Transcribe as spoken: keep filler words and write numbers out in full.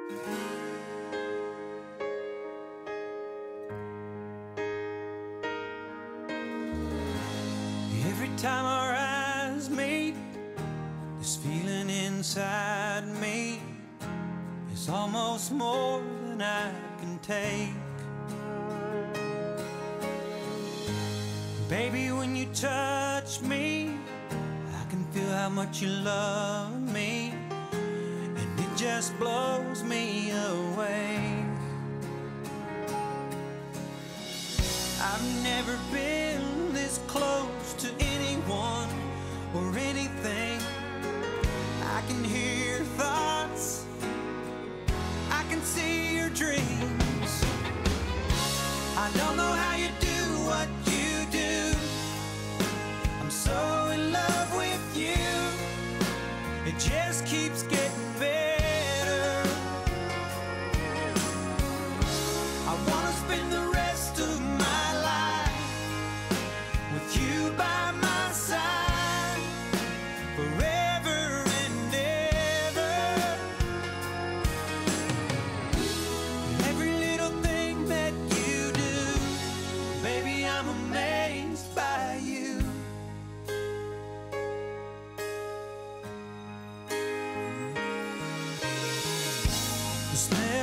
Every time our eyes meet, this feeling inside me is almost more than I can take. Baby, when you touch me, I can feel how much you love me, and it just blows me away. I've never been this close to anyone or anything. I can hear your thoughts, I can see your dreams. I don't know how you do what you do. I'm so in love with you. It just keeps getting better. I wanna spend the rest of my life with you by my side, forever and ever. Every little thing that you do, baby, I'm amazed by you. The smell